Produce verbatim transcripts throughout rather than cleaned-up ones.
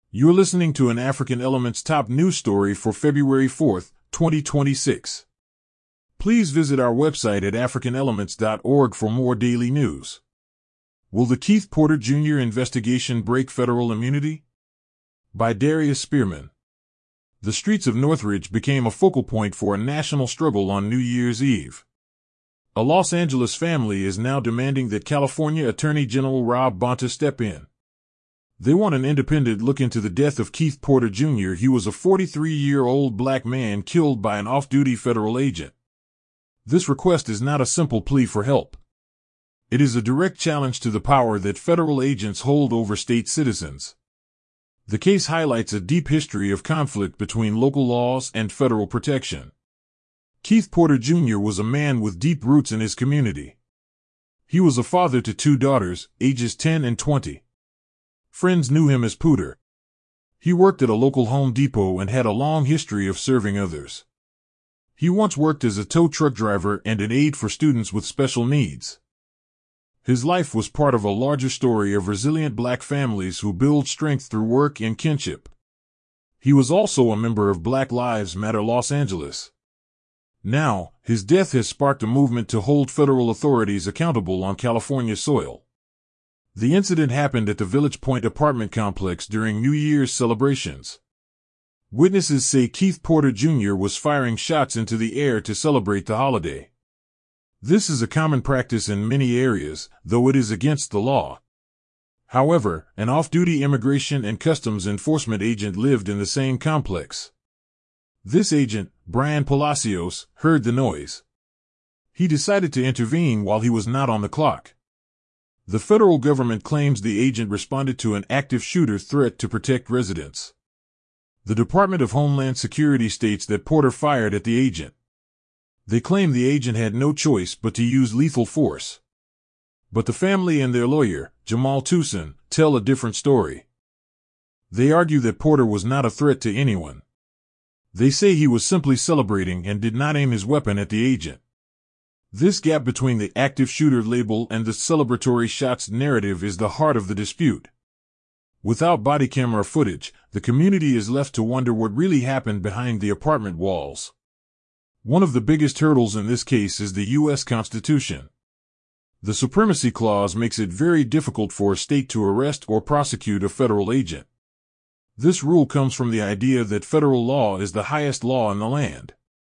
You're listening to an African Elements top news story for February fourth, twenty twenty-six. Please visit our website at african elements dot org for more daily news. Will the Keith Porter Junior investigation break federal immunity? By Darius Spearman. The streets of Northridge became a focal point for a national struggle on New Year's Eve. A Los Angeles family is now demanding that California Attorney General Rob Bonta step in. They want an independent look into the death of Keith Porter Junior He was a forty-three-year-old black man killed by an off-duty federal agent. This request is not a simple plea for help. It is a direct challenge to the power that federal agents hold over state citizens. The case highlights a deep history of conflict between local laws and federal protection. Keith Porter Junior was a man with deep roots in his community. He was a father to two daughters, ages ten and twenty. Friends knew him as Pooter. He worked at a local Home Depot and had a long history of serving others. He once worked as a tow truck driver and an aide for students with special needs. His life was part of a larger story of resilient black families who build strength through work and kinship. He was also a member of Black Lives Matter Los Angeles. Now, his death has sparked a movement to hold federal authorities accountable on California soil. The incident happened at the Village Point apartment complex during New Year's celebrations. Witnesses say Keith Porter Junior was firing shots into the air to celebrate the holiday. This is a common practice in many areas, though it is against the law. However, an off-duty immigration and customs enforcement agent lived in the same complex. This agent, Brian Palacios, heard the noise. He decided to intervene while he was not on the clock. The federal government claims the agent responded to an active shooter threat to protect residents. The Department of Homeland Security states that Porter fired at the agent. They claim the agent had no choice but to use lethal force. But the family and their lawyer, Jamal Toussaint, tell a different story. They argue that Porter was not a threat to anyone. They say he was simply celebrating and did not aim his weapon at the agent. This gap between the active shooter label and the celebratory shots narrative is the heart of the dispute. Without body camera footage, the community is left to wonder what really happened behind the apartment walls. One of the biggest hurdles in this case is the U S Constitution. The Supremacy Clause makes it very difficult for a state to arrest or prosecute a federal agent. This rule comes from the idea that federal law is the highest law in the land.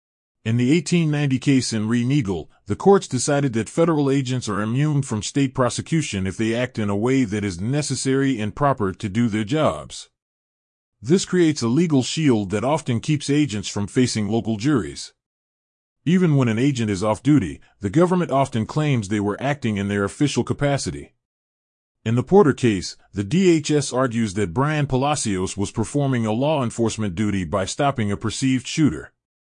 In the eighteen ninety case in Re Neagle, the courts decided that federal agents are immune from state prosecution if they act in a way that is necessary and proper to do their jobs. This creates a legal shield that often keeps agents from facing local juries. Even when an agent is off duty, the government often claims they were acting in their official capacity. In the Porter case, the D H S argues that Brian Palacios was performing a law enforcement duty by stopping a perceived shooter.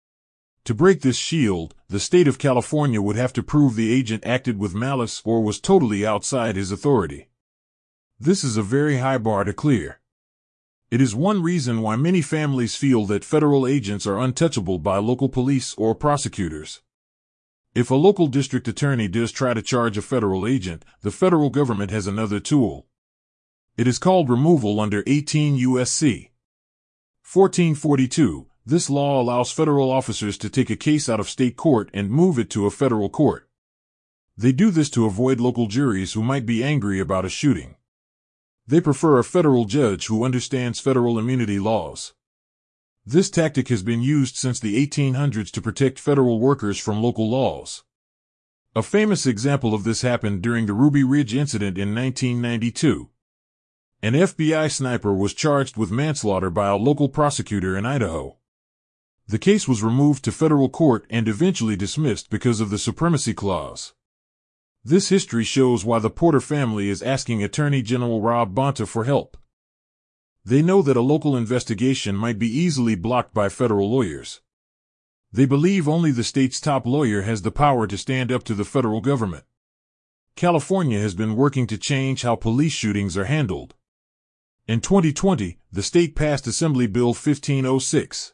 To break this shield, the state of California would have to prove the agent acted with malice or was totally outside his authority. This is a very high bar to clear. It is one reason why many families feel that federal agents are untouchable by local police or prosecutors. If a local district attorney does try to charge a federal agent, the federal government has another tool. It is called removal under eighteen U S C fourteen forty-two. This law allows federal officers to take a case out of state court and move it to a federal court. They do this to avoid local juries who might be angry about a shooting. They prefer a federal judge who understands federal immunity laws. This tactic has been used since the eighteen hundreds to protect federal workers from local laws. A famous example of this happened during the Ruby Ridge incident in nineteen ninety-two. An F B I sniper was charged with manslaughter by a local prosecutor in Idaho. The case was removed to federal court and eventually dismissed because of the Supremacy Clause. This history shows why the Porter family is asking Attorney General Rob Bonta for help. They know that a local investigation might be easily blocked by federal lawyers. They believe only the state's top lawyer has the power to stand up to the federal government. California has been working to change how police shootings are handled. In twenty twenty, the state passed Assembly Bill fifteen oh six.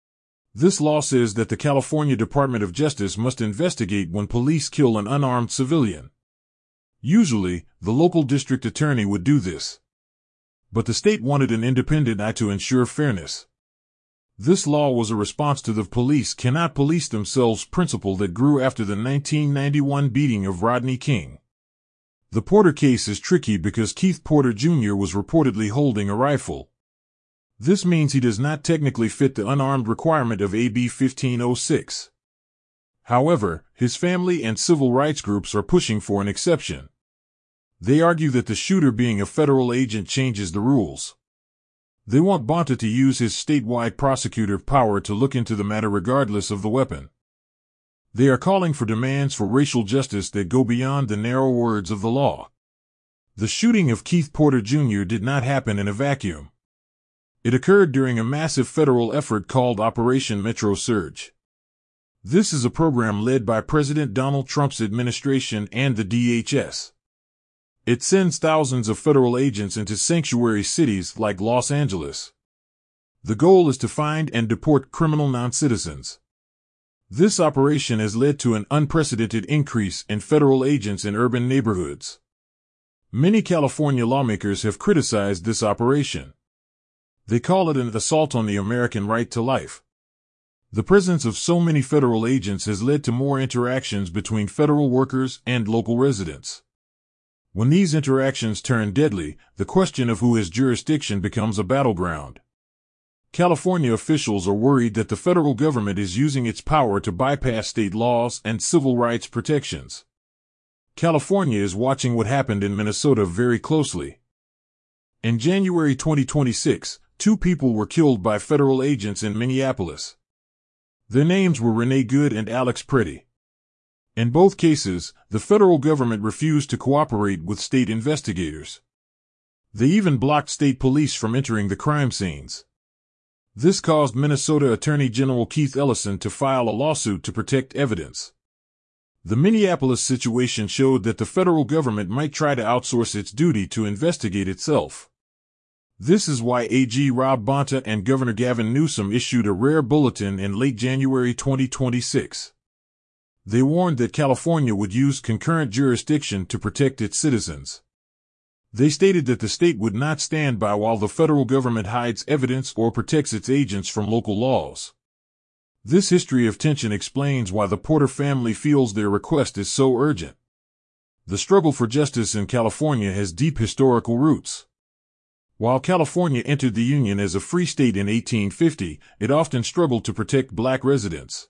This law says that the California Department of Justice must investigate when police kill an unarmed civilian. Usually, the local district attorney would do this. But the state wanted an independent eye to ensure fairness. This law was a response to the police cannot police themselves principle that grew after the nineteen ninety-one beating of Rodney King. The Porter case is tricky because Keith Porter Junior was reportedly holding a rifle. This means he does not technically fit the unarmed requirement of A B fifteen oh six. However, his family and civil rights groups are pushing for an exception. They argue that the shooter being a federal agent changes the rules. They want Bonta to use his statewide prosecutor power to look into the matter regardless of the weapon. They are calling for demands for racial justice that go beyond the narrow words of the law. The shooting of Keith Porter Junior did not happen in a vacuum. It occurred during a massive federal effort called Operation Metro Surge. This is a program led by President Donald Trump's administration and the D H S. It sends thousands of federal agents into sanctuary cities like Los Angeles. The goal is to find and deport criminal non-citizens. This operation has led to an unprecedented increase in federal agents in urban neighborhoods. Many California lawmakers have criticized this operation. They call it an assault on the American right to life. The presence of so many federal agents has led to more interactions between federal workers and local residents. When these interactions turn deadly, the question of who has jurisdiction becomes a battleground. California officials are worried that the federal government is using its power to bypass state laws and civil rights protections. California is watching what happened in Minnesota very closely. In January twenty twenty-six, two people were killed by federal agents in Minneapolis. Their names were Renee Good and Alex Pretty. In both cases, the federal government refused to cooperate with state investigators. They even blocked state police from entering the crime scenes. This caused Minnesota Attorney General Keith Ellison to file a lawsuit to protect evidence. The Minneapolis situation showed that the federal government might try to outsource its duty to investigate itself. This is why A G Rob Bonta and Governor Gavin Newsom issued a rare bulletin in late January twenty twenty-six. They warned that California would use concurrent jurisdiction to protect its citizens. They stated that the state would not stand by while the federal government hides evidence or protects its agents from local laws. This history of tension explains why the Porter family feels their request is so urgent. The struggle for justice in California has deep historical roots. While California entered the Union as a free state in eighteen fifty, it often struggled to protect black residents.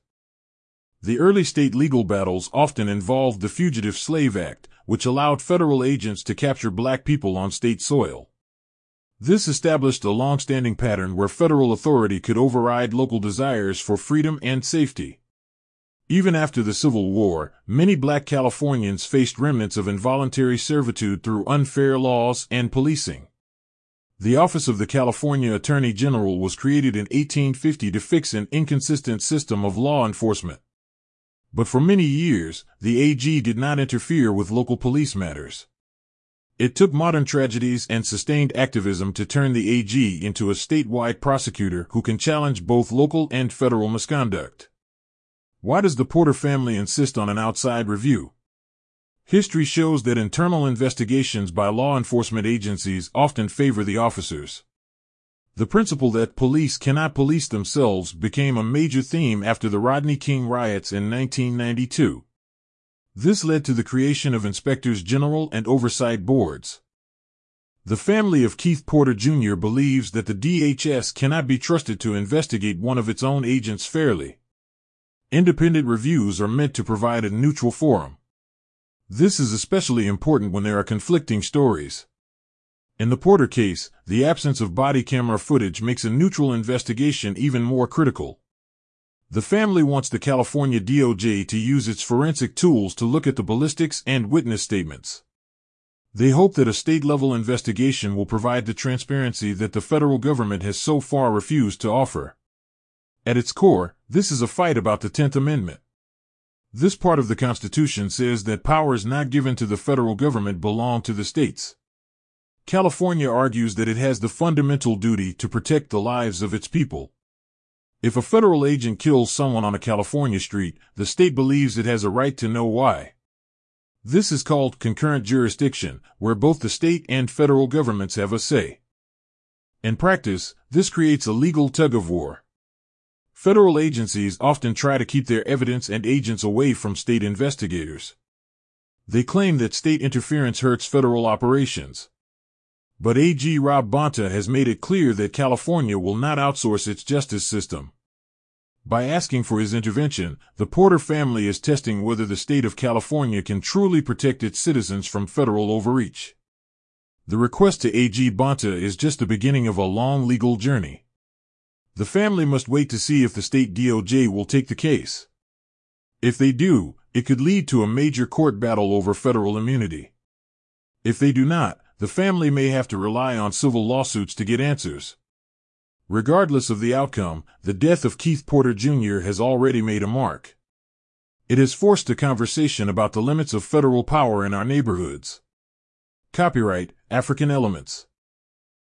The early state legal battles often involved the Fugitive Slave Act, which allowed federal agents to capture black people on state soil. This established a long-standing pattern where federal authority could override local desires for freedom and safety. Even after the Civil War, many black Californians faced remnants of involuntary servitude through unfair laws and policing. The Office of the California Attorney General was created in eighteen fifty to fix an inconsistent system of law enforcement. But for many years, the A G did not interfere with local police matters. It took modern tragedies and sustained activism to turn the A G into a statewide prosecutor who can challenge both local and federal misconduct. Why does the Porter family insist on an outside review? History shows that internal investigations by law enforcement agencies often favor the officers. The principle that police cannot police themselves became a major theme after the Rodney King riots in nineteen ninety-two. This led to the creation of inspectors general and oversight boards. The family of Keith Porter Junior believes that the D H S cannot be trusted to investigate one of its own agents fairly. Independent reviews are meant to provide a neutral forum. This is especially important when there are conflicting stories. In the Porter case, the absence of body camera footage makes a neutral investigation even more critical. The family wants the California D O J to use its forensic tools to look at the ballistics and witness statements. They hope that a state-level investigation will provide the transparency that the federal government has so far refused to offer. At its core, this is a fight about the tenth Amendment. This part of the Constitution says that powers not given to the federal government belong to the states. California argues that it has the fundamental duty to protect the lives of its people. If a federal agent kills someone on a California street, the state believes it has a right to know why. This is called concurrent jurisdiction, where both the state and federal governments have a say. In practice, this creates a legal tug-of-war. Federal agencies often try to keep their evidence and agents away from state investigators. They claim that state interference hurts federal operations. But A G Rob Bonta has made it clear that California will not outsource its justice system. By asking for his intervention, the Porter family is testing whether the state of California can truly protect its citizens from federal overreach. The request to A G Bonta is just the beginning of a long legal journey. The family must wait to see if the state D O J will take the case. If they do, it could lead to a major court battle over federal immunity. If they do not, the family may have to rely on civil lawsuits to get answers. Regardless of the outcome, the death of Keith Porter Junior has already made a mark. It has forced a conversation about the limits of federal power in our neighborhoods. Copyright African Elements.